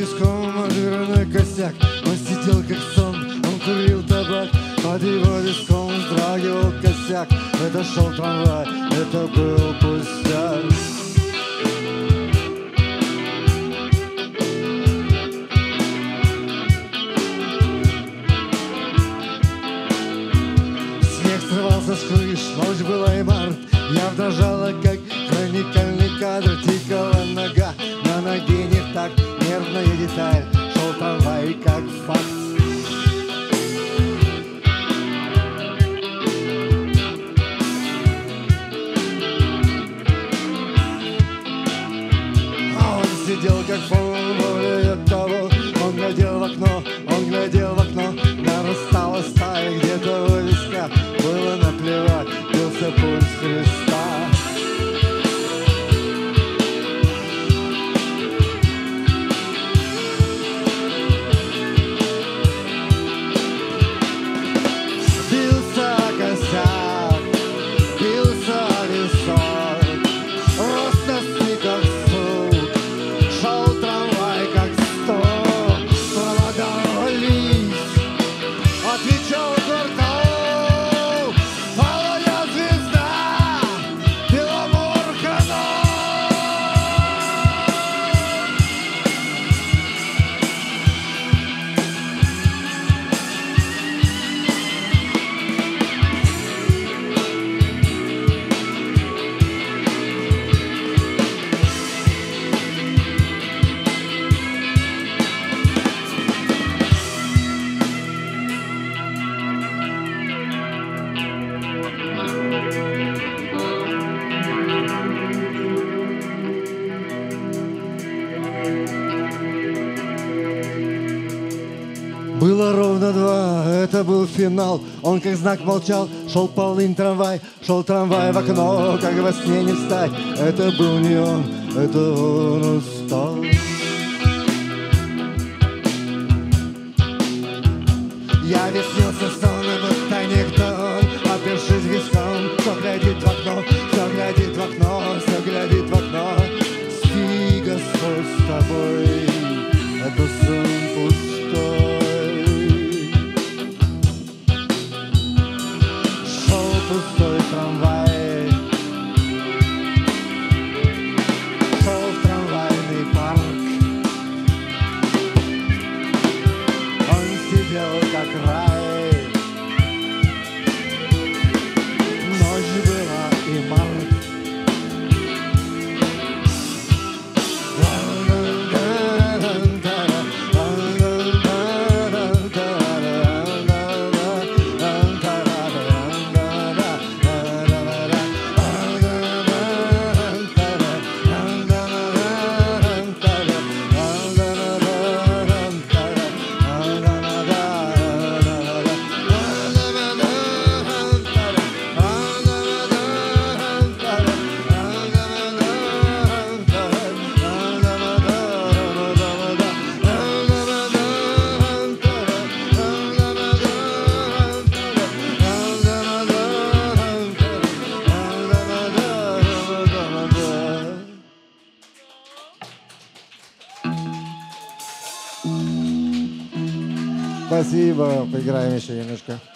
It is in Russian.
виском дверной косяк. Он сидел как сон, он курил табак. Под его виском вздрагивал косяк. Это шел трамвай, это был пустяк. Снег срывался с крыш, ночь была и март. Я дрожала, как хроникальный кадр. Тикала нога, на ноге не так. Нервная деталь, шел трамвай, как факт. Сидел как фон, более того. Он глядел в окно, он глядел в окно. Нарастала стая где-то у виска. Было наплевать, бился пульс Христа. Бился косяк, бился висок. Рост на стыках сук. Шел трамвай, как стол. Провода рвались, отвечал квартал. Володя звезда, Беломоркана. Было ровно 2, это был финал. Он как знак молчал, шел полынь трамвай. Шел трамвай в окно, как во сне не встать. Это был не он, это он устал. Я весь снился сон, будто никто он. Опершись виском, все глядит в окно. Все глядит в окно, все глядит в окно. Спи, Господь, с тобой. Это сон пустой. Пустой трамвай, шел в трамвайный парк. Он сидел как рай. Ночь была и март. Спасибо, поиграем еще немножко.